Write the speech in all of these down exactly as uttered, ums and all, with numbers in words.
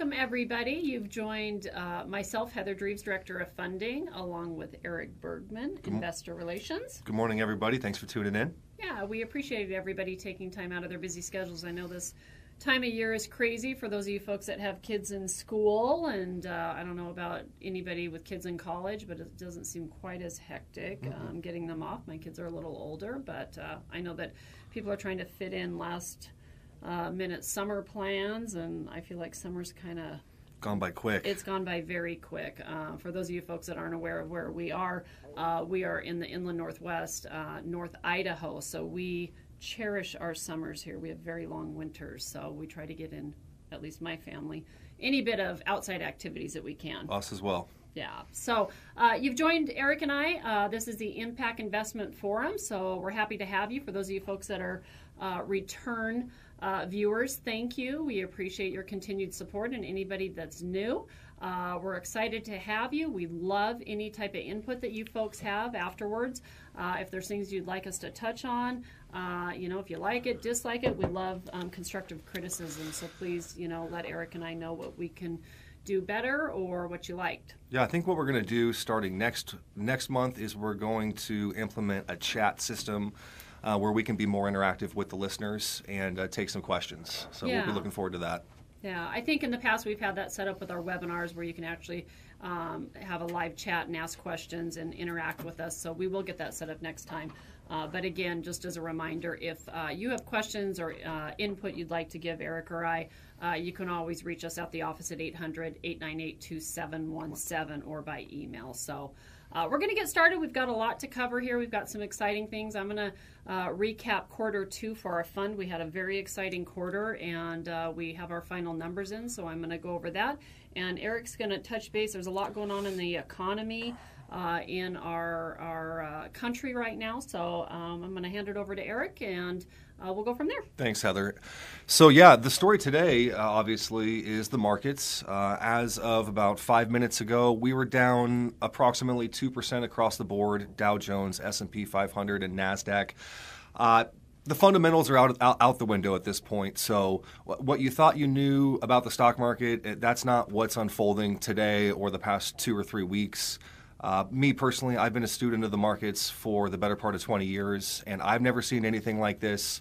welcome everybody. You've joined uh, myself, Heather Dreves, Director of Funding, along with Eric Bergman, Good Investor Relations. Good morning, everybody. Thanks for tuning in. Yeah, we appreciate everybody taking time out of their busy schedules. I know this time of year is crazy for those of you folks that have kids in school, and uh, I don't know about anybody with kids in college, but it doesn't seem quite as hectic mm-hmm. um, getting them off. My kids are a little older, but uh, I know that people are trying to fit in last uh, minute summer plans, and I feel like summer's kind of gone by quick. It's gone by very quick. Uh, for those of you folks that aren't aware of where we are, uh, we are in the inland northwest, uh, North Idaho, so we cherish our summers here. We have very long winters, so we try to get in, at least my family, any bit of outside activities that we can. Us as well. Yeah. So uh, you've joined Eric and I. Uh, this is the Impact Investment Forum, so we're happy to have you. For those of you folks that are uh, return uh, viewers, thank you. We appreciate your continued support, and anybody that's new, Uh, we're excited to have you. We love any type of input that you folks have afterwards. Uh, if there's things you'd like us to touch on, uh, you know, if you like it, dislike it, we love um, constructive criticism. So please, you know, let Eric and I know what we can do better or what you liked. Yeah, I think what we're going to do starting next next month is we're going to implement a chat system uh, where we can be more interactive with the listeners and uh, take some questions. So yeah. We'll be looking forward to that. Yeah, I think in the past we've had that set up with our webinars where you can actually um, have a live chat and ask questions and interact with us. So we will get that set up next time. Uh, but again, just as a reminder, if uh, you have questions or uh, input you'd like to give Eric or I, uh, you can always reach us at the office at eight hundred, eight nine eight, two seven one seven or by email. So Uh, we're going to get started. We've got a lot to cover here. We've got some exciting things. I'm going to uh, recap quarter two for our fund. We had a very exciting quarter, and uh, we have our final numbers in, so I'm going to go over that. And Eric's going to touch base. There's a lot going on in the economy uh, in our, our uh, country right now, so um, I'm going to hand it over to Eric, and Uh, we'll go from there. Thanks, Heather. So, yeah, the story today, uh, obviously, is the markets. Uh, as of about five minutes ago, we were down approximately two percent across the board, Dow Jones, S and P five hundred, and NASDAQ. Uh, the fundamentals are out, out out the window at this point. So what you thought you knew about the stock market, that's not what's unfolding today or the past two or three weeks. Uh, me personally, I've been a student of the markets for the better part of twenty years, and I've never seen anything like this.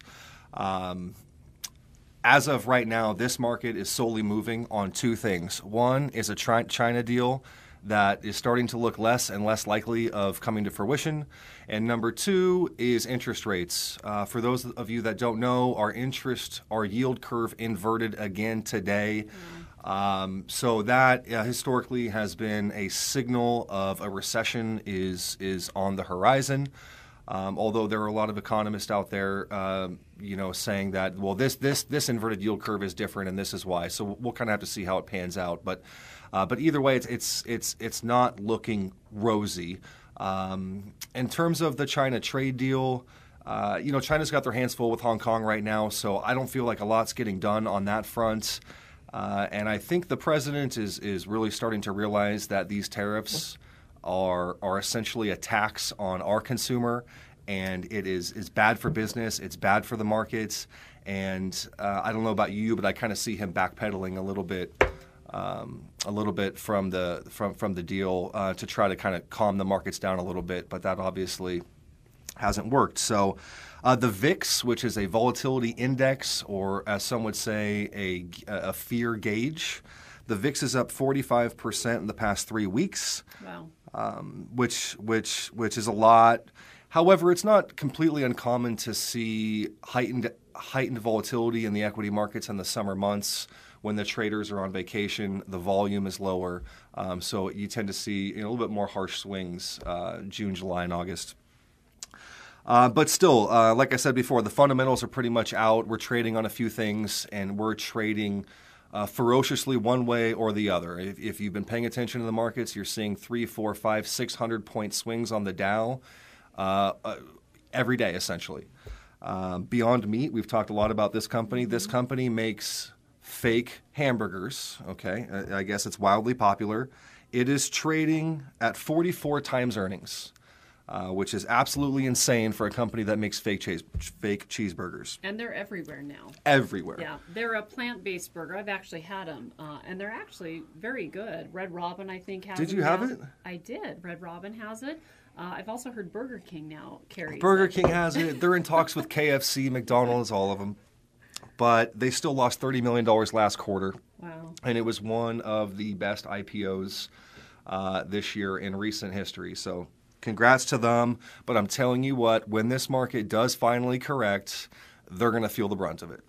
Um, as of right now, this market is solely moving on two things. One is a China deal that is starting to look less and less likely of coming to fruition. And number two is interest rates. Uh, for those of you that don't know, our interest, our yield curve inverted again today. Mm. Um, so that uh, historically has been a signal of a recession is is on the horizon. Um, although there are a lot of economists out there, uh, you know, saying that well, this this this inverted yield curve is different, and this is why. So we'll kind of have to see how it pans out. But uh, but either way, it's it's it's it's not looking rosy. Um, in terms of the China trade deal. Uh, you know, China's got their hands full with Hong Kong right now, so I don't feel like a lot's getting done on that front. Uh, and I think the president is is really starting to realize that these tariffs are are essentially a tax on our consumer, and it is is bad for business. It's bad for the markets, and uh, I don't know about you, but I kind of see him backpedaling a little bit, um, a little bit from the from from the deal uh, to try to kind of calm the markets down a little bit. But that obviously hasn't worked. So. Uh, the V I X, which is a volatility index, or as some would say, a, a fear gauge, the V I X is up forty-five percent in the past three weeks. Wow. Um, which which which is a lot. However, it's not completely uncommon to see heightened heightened volatility in the equity markets in the summer months when the traders are on vacation. The volume is lower, um, so you tend to see you know, a little bit more harsh swings uh, June, July, and August. Uh, but still, uh, like I said before, the fundamentals are pretty much out. We're trading on a few things, and we're trading uh, ferociously one way or the other. If, if you've been paying attention to the markets, you're seeing three, four, five, six hundred point swings on the Dow uh, uh, every day, essentially. Uh, Beyond Meat, we've talked a lot about this company. This company makes fake hamburgers. Okay, I, I guess it's wildly popular. It is trading at forty-four times earnings. uh, which is absolutely insane for a company that makes fake cheese, fake cheeseburgers. And they're everywhere now. Everywhere. Yeah, they're a plant-based burger. I've actually had them, uh, and they're actually very good. Red Robin, I think, has Did them you have now. it? I did. Red Robin has it. Uh, I've also heard Burger King now carries Burger it. King has it. They're in talks with K F C, McDonald's, all of them. But they still lost thirty million dollars last quarter. Wow. And it was one of the best I P Os uh, this year in recent history. So congrats to them. But I'm telling you what, when this market does finally correct, they're going to feel the brunt of it.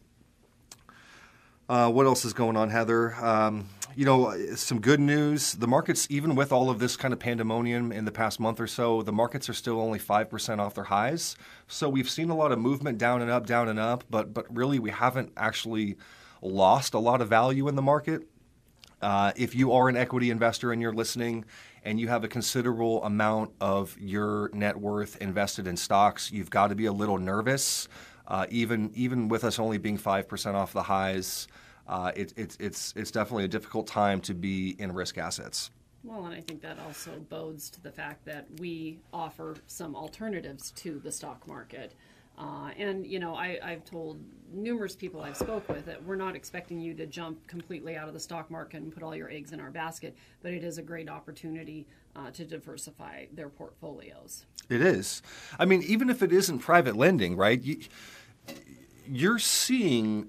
Uh, what else is going on, Heather? Um, you know, some good news. The markets, even with all of this kind of pandemonium in the past month or so, the markets are still only five percent off their highs. So we've seen a lot of movement down and up, down and up, but but really we haven't actually lost a lot of value in the market. Uh, if you are an equity investor and you're listening and you have a considerable amount of your net worth invested in stocks, you've got to be a little nervous. Uh, even even with us only being five percent off the highs, uh, it, it, it's it's definitely a difficult time to be in risk assets. Well, and I think that also bodes to the fact that we offer some alternatives to the stock market. Uh, and, you know, I, I've told numerous people I've spoke with that we're not expecting you to jump completely out of the stock market and put all your eggs in our basket, but it is a great opportunity uh, to diversify their portfolios. It is. I mean, even if it isn't private lending, right, you, you're seeing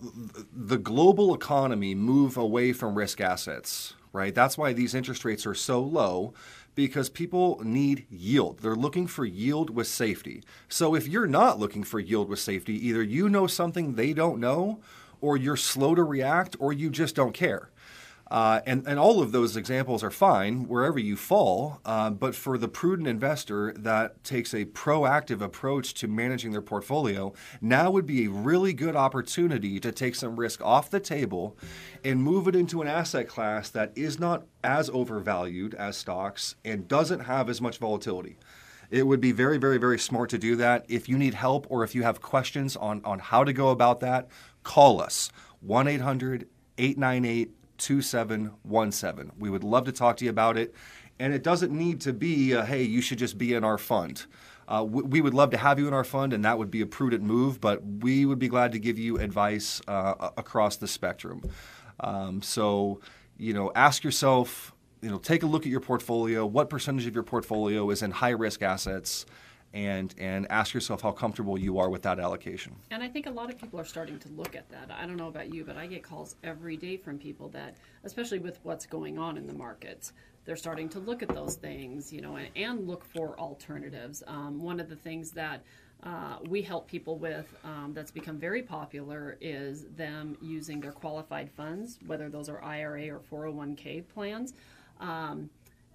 the global economy move away from risk assets, right? That's why these interest rates are so low, because people need yield. They're looking for yield with safety. So if you're not looking for yield with safety, either you know something they don't know, or you're slow to react, or you just don't care. Uh, and, and all of those examples are fine wherever you fall, uh, but for the prudent investor that takes a proactive approach to managing their portfolio, now would be a really good opportunity to take some risk off the table and move it into an asset class that is not as overvalued as stocks and doesn't have as much volatility. It would be very, very, very smart to do that. If you need help or if you have questions on, on how to go about that, call us, one eight hundred eight nine eight two seven one seven. We would love to talk to you about it. And it doesn't need to be, a, hey, you should just be in our fund. Uh, we, we would love to have you in our fund, and that would be a prudent move, but we would be glad to give you advice uh, across the spectrum. Um, so, you know, ask yourself, you know, take a look at your portfolio. What percentage of your portfolio is in high-risk assets? And, and ask yourself how comfortable you are with that allocation. And I think a lot of people are starting to look at that. I don't know about you, but I get calls every day from people that, especially with what's going on in the markets, they're starting to look at those things, you know, and, and look for alternatives. Um, one of the things that uh, we help people with um, that's become very popular is them using their qualified funds, whether those are I R A or four oh one k plans. Um,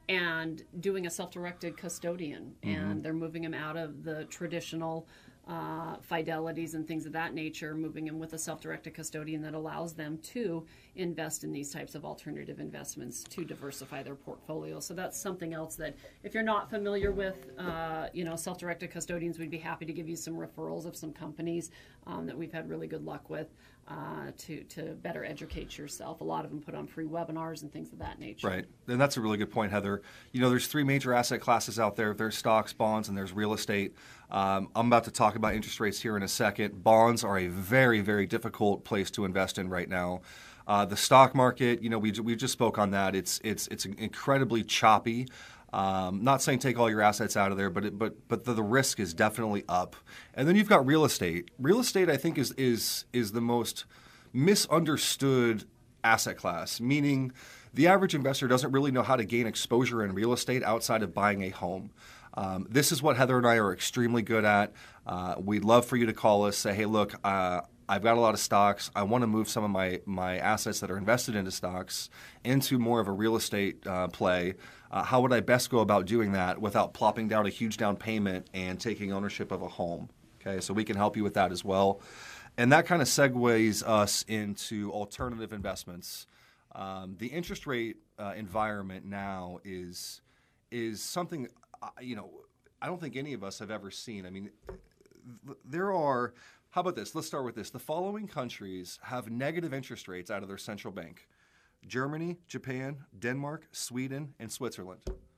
and doing a self-directed custodian, mm-hmm. and they're moving them out of the traditional uh, fidelities and things of that nature, moving them with a self-directed custodian that allows them to invest in these types of alternative investments to diversify their portfolio. So that's something else that if you're not familiar with, uh, you know, self-directed custodians, we'd be happy to give you some referrals of some companies um, that we've had really good luck with. Uh, to to better educate yourself. A lot of them put on free webinars and things of that nature. Right, and that's a really good point, Heather. You know, there's three major asset classes out there. There's stocks, bonds, and there's real estate. Um, I'm about to talk about interest rates here in a second. Bonds are a very, very difficult place to invest in right now. Uh, the stock market, you know, we we just spoke on that. It's it's it's incredibly choppy. Um, not saying take all your assets out of there, but it, but but the, the risk is definitely up. And then you've got real estate. Real estate, I think, is is is the most misunderstood asset class. Meaning, the average investor doesn't really know how to gain exposure in real estate outside of buying a home. Um, this is what Heather and I are extremely good at. Uh, we'd love for you to call us, say, hey, look, uh, I've got a lot of stocks. I want to move some of my, my assets that are invested into stocks into more of a real estate uh, play. Uh, how would I best go about doing that without plopping down a huge down payment and taking ownership of a home? Okay, so we can help you with that as well. And that kind of segues us into alternative investments. Um, the interest rate uh, environment now is is something, uh, you know, I don't think any of us have ever seen. I mean, th- there are, how about this? Let's start with this. The following countries have negative interest rates out of their central bank: Germany, Japan, Denmark, Sweden, and Switzerland.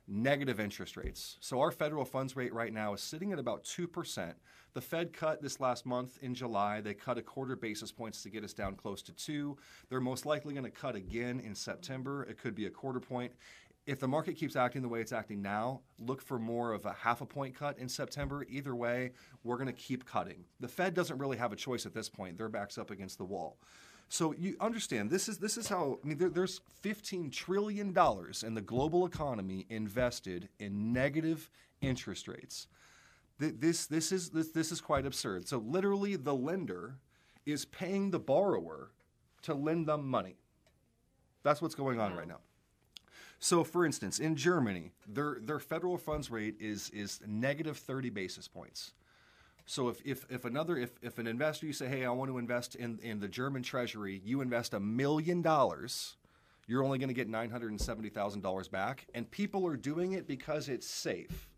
negative interest rates. So our federal funds rate right now is sitting at about two percent. The Fed cut this last month in July. They cut a quarter basis points to get us down close to two. They're most likely going to cut again in September. It could be a quarter point. If the market keeps acting the way it's acting now, look for more of a half a point cut in September. Either way, we're going to keep cutting. The Fed doesn't really have a choice at this point. Their back's up against the wall. So you understand, this is this is how, I mean, there, there's fifteen trillion dollars in the global economy invested in negative interest rates. This, this, is, this, this is quite absurd. So literally the lender is paying the borrower to lend them money. That's what's going on Wow. right now. So, for instance, in Germany, their their federal funds rate is is negative thirty basis points. So, if if, if another if, if an investor, you say, hey, I want to invest in, in the German Treasury, you invest a million dollars, you're only going to get nine hundred seventy thousand dollars back, and people are doing it because it's safe.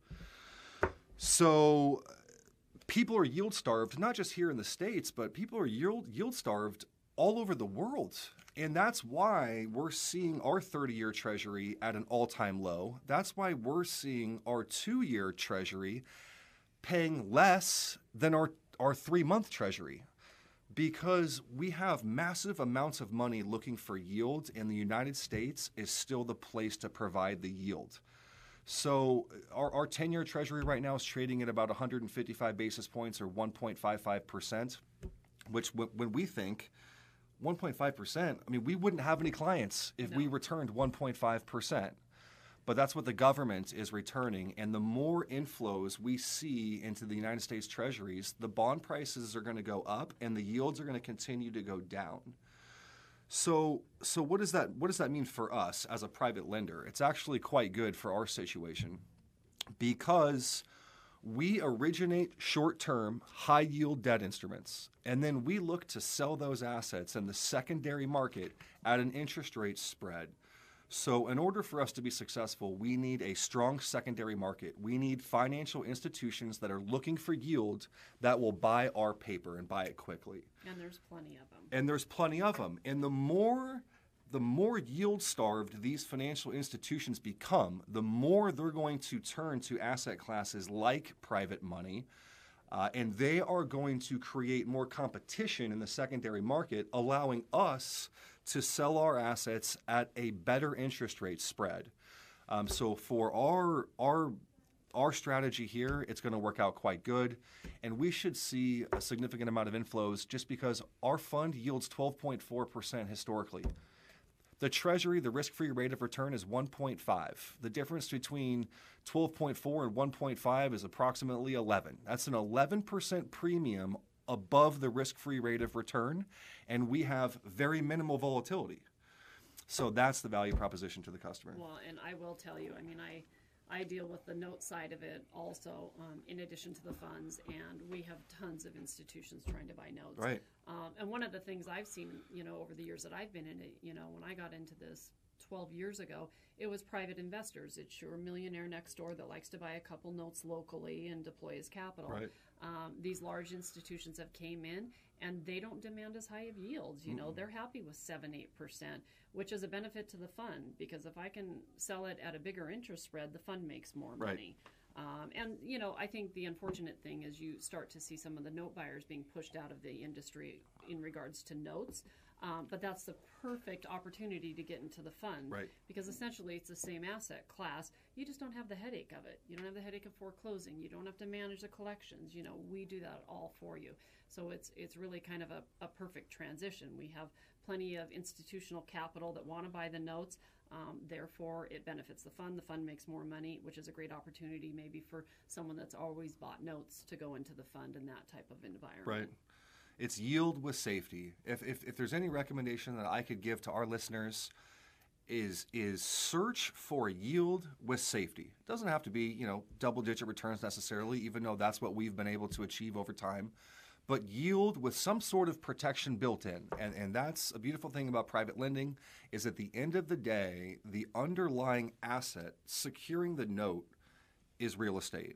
So, people are yield starved, not just here in the States, but people are yield yield starved all over the world. And that's why we're seeing our thirty-year Treasury at an all-time low. That's why we're seeing our two-year Treasury paying less than our, our three-month Treasury, because we have massive amounts of money looking for yield, and the United States is still the place to provide the yield. So our, our ten-year Treasury right now is trading at about one hundred fifty-five basis points or one point five five percent, which w- when we think one point five percent, I mean, we wouldn't have any clients if No. we returned one point five percent. But that's what the government is returning. And the more inflows we see into the United States Treasuries, the bond prices are going to go up and the yields are going to continue to go down. So, so what does that what does that mean for us as a private lender? It's actually quite good for our situation, because we originate short-term, high-yield debt instruments, and then we look to sell those assets in the secondary market at an interest rate spread. So in order for us to be successful, we need a strong secondary market. We need financial institutions that are looking for yield that will buy our paper and buy it quickly. And there's plenty of them. And there's plenty of them. And the more the more yield-starved these financial institutions become, the more they're going to turn to asset classes like private money, uh, and they are going to create more competition in the secondary market, allowing us to sell our assets at a better interest rate spread. Um, so for our our Our strategy here, it's going to work out quite good, and we should see a significant amount of inflows just because our fund yields twelve point four percent historically. The Treasury, the risk-free rate of return is one point five. The difference between twelve point four and one point five is approximately eleven. That's an eleven percent premium above the risk-free rate of return, and we have very minimal volatility. So that's the value proposition to the customer. Well, and I will tell you, I mean, I, I deal with the note side of it also, um, in addition to the funds, and we have tons of institutions trying to buy notes. Right. Um, and one of the things I've seen, you know, over the years that I've been in it, you know, when I got into this twelve years ago, it was private investors. It's your millionaire next door that likes to buy a couple notes locally and deploy his capital. Right. Um, these large institutions have came in, and they don't demand as high of yields. You know, they're happy with seven, eight percent, which is a benefit to the fund, because if I can sell it at a bigger interest spread, the fund makes more Right. money. Um, and, you know, I think the unfortunate thing is you start to see some of the note buyers being pushed out of the industry in regards to notes. Um, but that's the perfect opportunity to get into the fund. Right. Because essentially it's the same asset class. You just don't have the headache of it. You don't have the headache of foreclosing. You don't have to manage the collections. You know, we do that all for you. So it's it's really kind of a, a perfect transition. We have plenty of institutional capital that want to buy the notes. Um, therefore, it benefits the fund. The fund makes more money, which is a great opportunity maybe for someone that's always bought notes to go into the fund in that type of environment. Right. It's yield with safety. If, if if there's any recommendation that I could give to our listeners, is is search for yield with safety. It doesn't have to be, you know, double-digit returns necessarily, even though that's what we've been able to achieve over time. But yield with some sort of protection built in. And, and that's a beautiful thing about private lending, is at the end of the day, the underlying asset securing the note is real estate.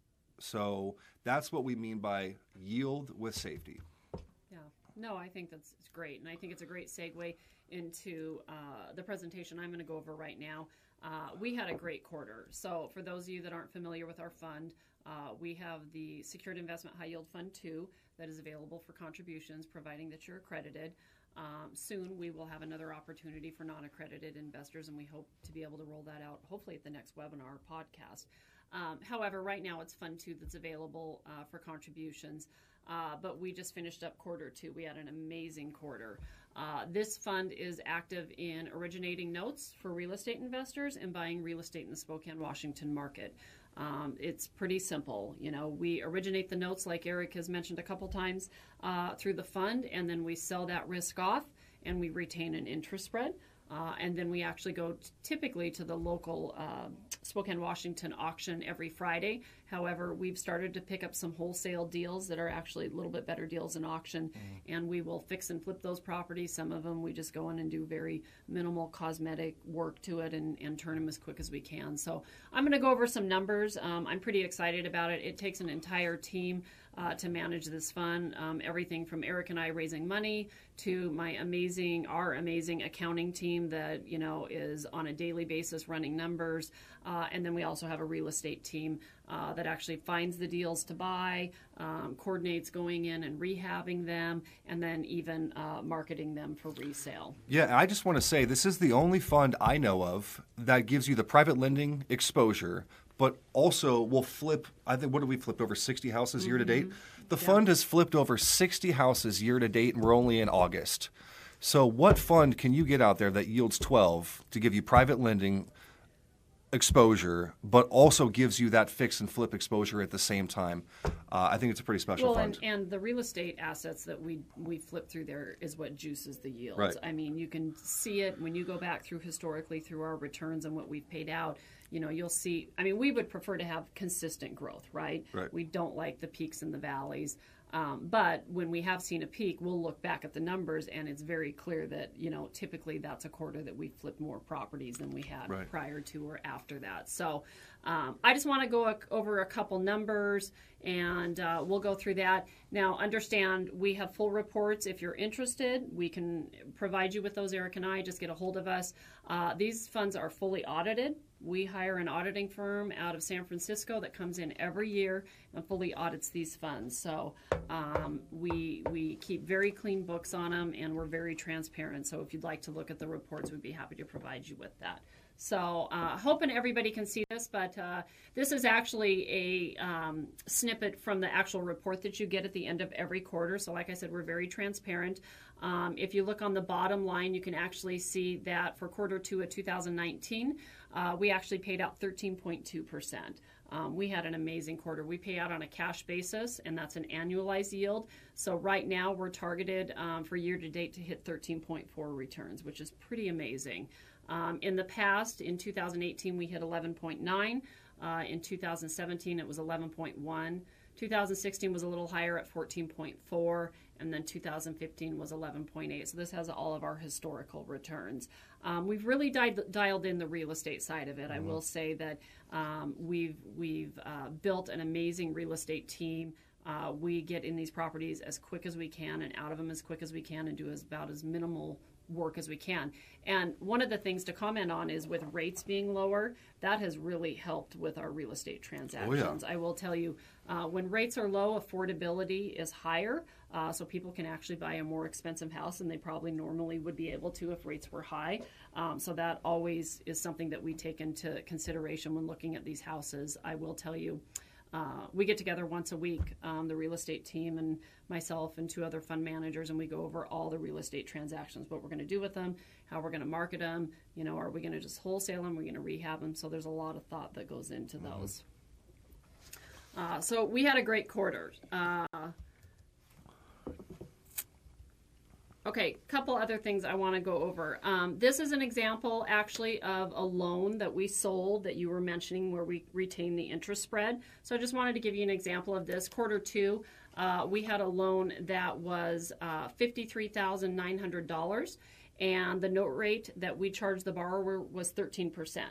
So that's what we mean by yield with safety. Yeah. No, I think that's it's great. And I think it's a great segue into uh, the presentation I'm going to go over right now. Uh, we had a great quarter. So for those of you that aren't familiar with our fund, uh, we have the Secured Investment High Yield Fund two that is available for contributions, providing that you're accredited. Um, soon we will have another opportunity for non-accredited investors, and we hope to be able to roll that out hopefully at the next webinar or podcast. Um, however, right now it's Fund two that's available uh, for contributions, uh, but we just finished up quarter two. We had an amazing quarter. Uh, this fund is active in originating notes for real estate investors and buying real estate in the Spokane, Washington market. Um, it's pretty simple. You know, we originate the notes, like Eric has mentioned a couple times, uh, through the fund, and then we sell that risk off, and we retain an interest spread. Uh, and then we actually go t- typically to the local uh, Spokane, Washington auction every Friday. However, we've started to pick up some wholesale deals that are actually a little bit better deals in auction, mm. and we will fix and flip those properties. Some of them we just go in and do very minimal cosmetic work to it and, and turn them as quick as we can. So I'm going to go over some numbers. Um, I'm pretty excited about it. It takes an entire team uh, to manage this fund. Um, everything from Eric and I raising money to my amazing, our amazing accounting team that, you know, is on a daily basis running numbers. Uh, and then we also have a real estate team uh, that actually finds the deals to buy, um, coordinates going in and rehabbing them, and then even uh, marketing them for resale. Yeah, I just want to say this is the only fund I know of that gives you the private lending exposure, but also will flip, I think, what did we flip, over sixty houses mm-hmm. year to date? The yeah. fund has flipped over sixty houses year to date, and we're only in August. So what fund can you get out there that yields twelve to give you private lending exposure, but also gives you that fix and flip exposure at the same time? Uh, I think it's a pretty special well, fund. And, and the real estate assets that we we flip through there is what juices the yields. Right. I mean, you can see it when you go back through historically through our returns and what we've paid out. You know, you'll see, I mean, we would prefer to have consistent growth, right? Right. We don't like the peaks and the valleys. Um, but when we have seen a peak, we'll look back at the numbers, and it's very clear that, you know, typically that's a quarter that we flipped more properties than we had right. prior to or after that. So um, I just want to go a, over a couple numbers, and uh, we'll go through that. Now, understand we have full reports. If you're interested, we can provide you with those. Eric and I, just get a hold of us. Uh, these funds are fully audited. We hire an auditing firm out of San Francisco that comes in every year and fully audits these funds. So um, we we keep very clean books on them, and we're very transparent. So if you'd like to look at the reports, we'd be happy to provide you with that. So uh, hoping everybody can see this, but uh, this is actually a um, snippet from the actual report that you get at the end of every quarter. So like I said, we're very transparent. Um, if you look on the bottom line, you can actually see that for quarter two of two thousand nineteen, uh, we actually paid out thirteen point two percent. Um, we had an amazing quarter. We pay out on a cash basis, and that's an annualized yield. So right now we're targeted um, for year to date to hit thirteen point four returns, which is pretty amazing. Um, in the past, in two thousand eighteen, we hit eleven point nine. Uh, in two thousand seventeen, it was eleven point one. two thousand sixteen was a little higher at fourteen point four, and then two thousand fifteen was eleven point eight. So this has all of our historical returns. Um, we've really di- dialed in the real estate side of it. Mm-hmm. I will say that um, we've we've uh, built an amazing real estate team. Uh, we get in these properties as quick as we can and out of them as quick as we can and do as, about as minimal work as we can. And one of the things to comment on is with rates being lower, that has really helped with our real estate transactions. Oh, yeah. I will tell you, uh, when rates are low, affordability is higher, uh, so people can actually buy a more expensive house than they probably normally would be able to if rates were high. Um, so that always is something that we take into consideration when looking at these houses. I will tell you, Uh, we get together once a week, um, the real estate team and myself and two other fund managers, and we go over all the real estate transactions, what we're going to do with them, how we're going to market them, you know, are we going to just wholesale them, are we going to rehab them? So there's a lot of thought that goes into mm-hmm. those. Uh, so we had a great quarter. Uh, Okay, couple other things I want to go over. Um, this is an example, actually, of a loan that we sold that you were mentioning where we retain the interest spread. So I just wanted to give you an example of this. Quarter two, uh, we had a loan that was uh, fifty-three thousand nine hundred dollars, and the note rate that we charged the borrower was thirteen percent.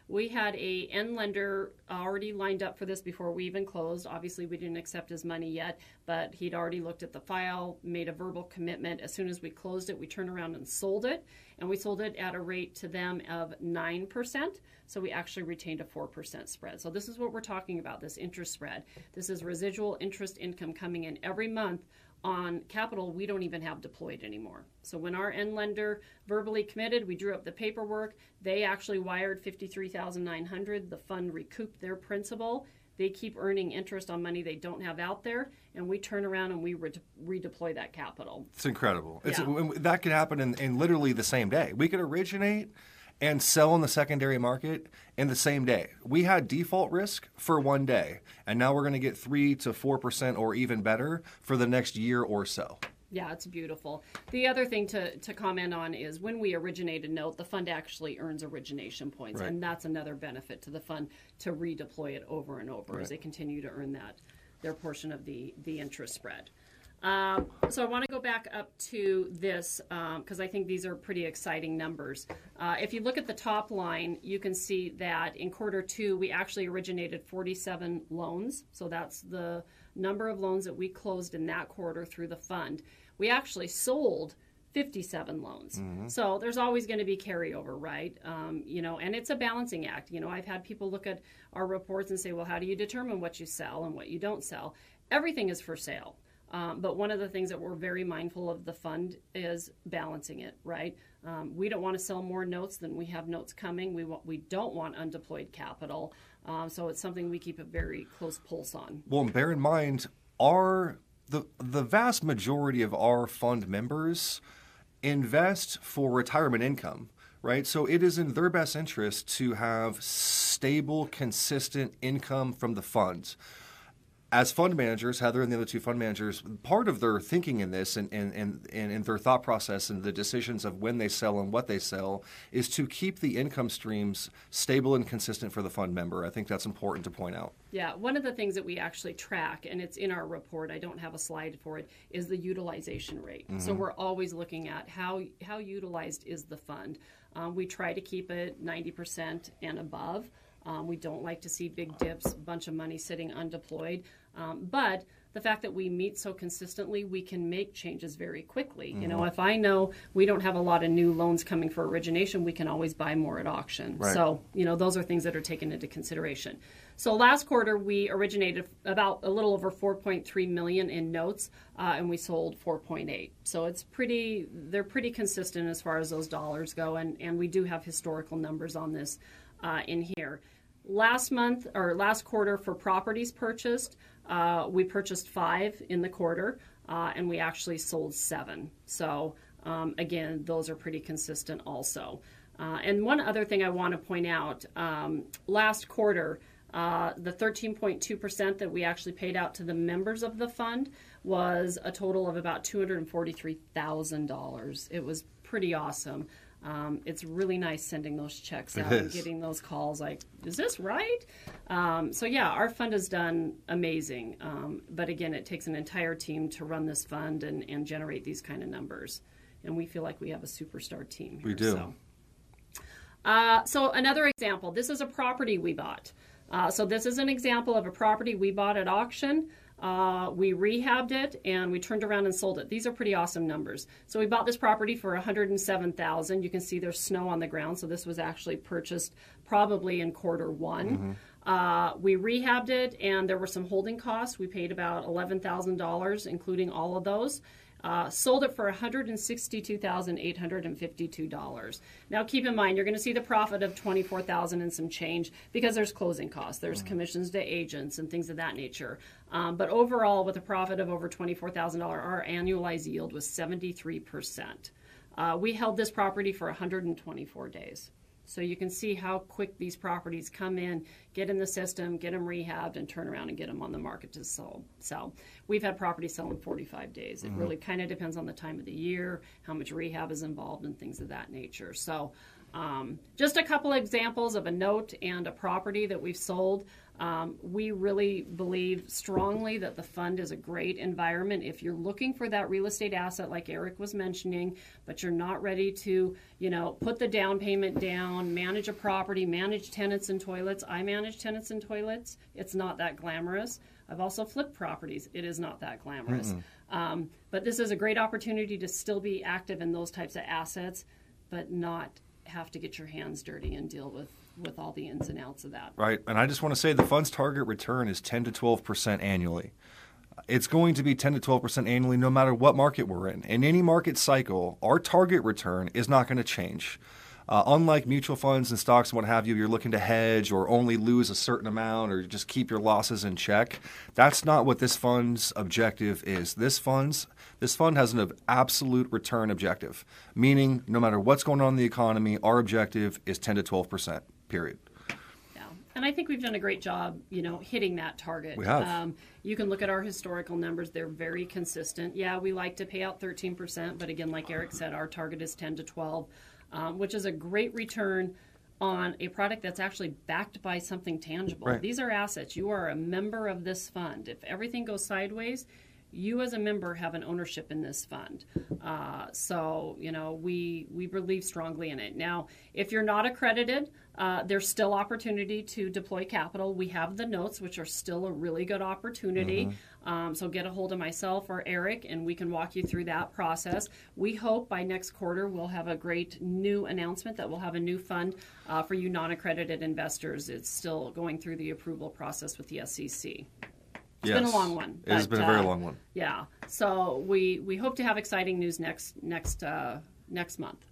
We had a end lender already lined up for this before we even closed. Obviously, we didn't accept his money yet, but he'd already looked at the file, made a verbal commitment. As soon as we closed it, we turned around and sold it, and we sold it at a rate to them of nine percent. So we actually retained a four percent spread. So this is what we're talking about, this interest spread. This is residual interest income coming in every month on capital we don't even have deployed anymore. So when our end lender verbally committed, we drew up the paperwork. They actually wired fifty-three thousand nine hundred dollars. The fund recouped their principal. They keep earning interest on money they don't have out there, and we turn around and we re- redeploy that capital. It's incredible. It's, Yeah. that could happen in, in literally the same day. We could originate and sell in the secondary market in the same day. We had default risk for one day, and now we're going to get three to four percent or even better for the next year or so. Yeah, it's beautiful. The other thing to, to comment on is when we originate a note, the fund actually earns origination points, Right. and that's another benefit to the fund to redeploy it over and over Right. as they continue to earn that their portion of the the interest spread. Um, so I want to go back up to this because um, I think these are pretty exciting numbers. Uh, if you look at the top line, you can see that in quarter two, we actually originated forty-seven loans. So that's the number of loans that we closed in that quarter through the fund. We actually sold fifty-seven loans. Mm-hmm. So there's always going to be carryover, right? Um, you know, and it's a balancing act. You know, I've had people look at our reports and say, well, how do you determine what you sell and what you don't sell? Everything is for sale. Um, but one of the things that we're very mindful of the fund is balancing it, right? Um, we don't want to sell more notes than we have notes coming. We want, we don't want undeployed capital. Um, so it's something we keep a very close pulse on. Well, and bear in mind, our the the vast majority of our fund members invest for retirement income, right? So it is in their best interest to have stable, consistent income from the funds. As fund managers, Heather and the other two fund managers, part of their thinking in this and, and, and, and their thought process and the decisions of when they sell and what they sell is to keep the income streams stable and consistent for the fund member. I think that's important to point out. Yeah, one of the things that we actually track, and it's in our report, I don't have a slide for it, is the utilization rate. Mm-hmm. So we're always looking at how how utilized is the fund. Um, we try to keep it ninety percent and above. Um, we don't like to see big dips, a bunch of money sitting undeployed. Um, but the fact that we meet so consistently, we can make changes very quickly. Mm-hmm. You know, if I know we don't have a lot of new loans coming for origination, we can always buy more at auction. Right. So, you know, those are things that are taken into consideration. So last quarter, we originated about a little over four point three million dollars in notes, uh, and we sold four point eight. So it's pretty, they're pretty consistent as far as those dollars go, and, and we do have historical numbers on this uh, in here. Last month, or last quarter for properties purchased, uh, we purchased five in the quarter, uh, and we actually sold seven. So um, again, those are pretty consistent also. Uh, and one other thing I want to point out, um, last quarter, uh, the thirteen point two percent that we actually paid out to the members of the fund was a total of about two hundred forty-three thousand dollars. It was pretty awesome. Um, it's really nice sending those checks out and getting those calls like, is this right? Um, so yeah, our fund has done amazing. Um, but again, it takes an entire team to run this fund and, and generate these kind of numbers. And we feel like we have a superstar team here. We do. So, uh, so another example, this is a property we bought. Uh, so this is an example of a property we bought at auction. Uh, we rehabbed it and we turned around and sold it. These are pretty awesome numbers. So we bought this property for one hundred seven thousand dollars. You can see there's snow on the ground, so this was actually purchased probably in quarter one. Mm-hmm. Uh, we rehabbed it and there were some holding costs. We paid about eleven thousand dollars, including all of those. Uh, sold it for one hundred sixty-two thousand eight hundred fifty-two dollars. Now, keep in mind, you're going to see the profit of twenty-four thousand dollars and some change because there's closing costs. There's mm-hmm. commissions to agents and things of that nature. Um, but overall, with a profit of over twenty-four thousand dollars, our annualized yield was seventy-three percent. Uh, we held this property for one hundred twenty-four days. So you can see how quick these properties come in, get in the system, get them rehabbed, and turn around and get them on the market to sell. sell. We've had properties sell in forty-five days. It mm-hmm. really kind of depends on the time of the year, how much rehab is involved, and things of that nature. So um, just a couple examples of a note and a property that we've sold. Um, we really believe strongly that the fund is a great environment. If you're looking for that real estate asset, like Eric was mentioning, but you're not ready to, you know, put the down payment down, manage a property, manage tenants and toilets. I manage tenants and toilets. It's not that glamorous. I've also flipped properties. It is not that glamorous. Um, but this is a great opportunity to still be active in those types of assets, but not have to get your hands dirty and deal with with all the ins and outs of that. Right. And I just want to say the fund's target return is ten to twelve percent annually. It's going to be ten to twelve percent annually no matter what market we're in. In any market cycle, our target return is not going to change. Uh, unlike mutual funds and stocks and what have you, you're looking to hedge or only lose a certain amount or just keep your losses in check. That's not what this fund's objective is. This fund's this fund has an absolute return objective, meaning no matter what's going on in the economy, our objective is ten to twelve percent, period. Yeah, and I think we've done a great job, you know, hitting that target. We have. Um, you can look at our historical numbers. They're very consistent. Yeah, we like to pay out thirteen percent, but again, like Eric said, our target is ten to twelve. Um, which is a great return on a product that's actually backed by something tangible. Right. These are assets. You are a member of this fund. If everything goes sideways, you as a member have an ownership in this fund. Uh, so, you know, we we believe strongly in it. Now, if you're not accredited, uh, there's still opportunity to deploy capital. We have the notes, which are still a really good opportunity. Mm-hmm. Um, so get a hold of myself or Eric, and we can walk you through that process. We hope by next quarter we'll have a great new announcement that we'll have a new fund uh, for you non-accredited investors. It's still going through the approval process with the S E C. It's yes. been a long one. It has but, been a very uh, long one. Yeah. So we, we hope to have exciting news next next uh, next month.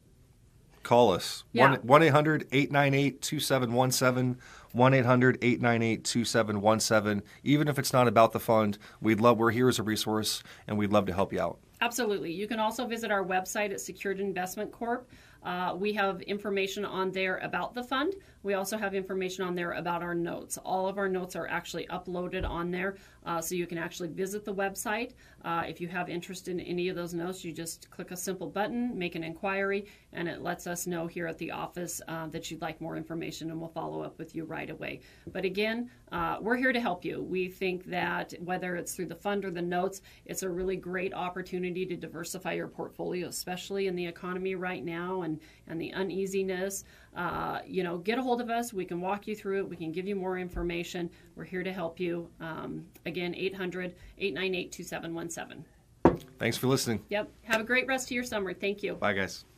Call us. Yeah. one eight hundred eight nine eight two seven one seven. one eight hundred eight nine eight two seven one seven. Even if it's not about the fund, we'd love we're here as a resource, and we'd love to help you out. Absolutely. You can also visit our website at Secured Investment Corp. Uh, we have information on there about the fund. We also have information on there about our notes. All of our notes are actually uploaded on there, uh, so you can actually visit the website. Uh, if you have interest in any of those notes, you just click a simple button, make an inquiry, and it lets us know here at the office uh, that you'd like more information, and we'll follow up with you right away. But again, uh, we're here to help you. We think that whether it's through the fund or the notes, it's a really great opportunity to diversify your portfolio, especially in the economy right now and, and the uneasiness. Uh, you know, get a hold of us. We can walk you through it. We can give you more information. We're here to help you. Um, again, eight hundred eight nine eight two seven one seven. Thanks for listening. Yep. Have a great rest of your summer. Thank you. Bye, guys.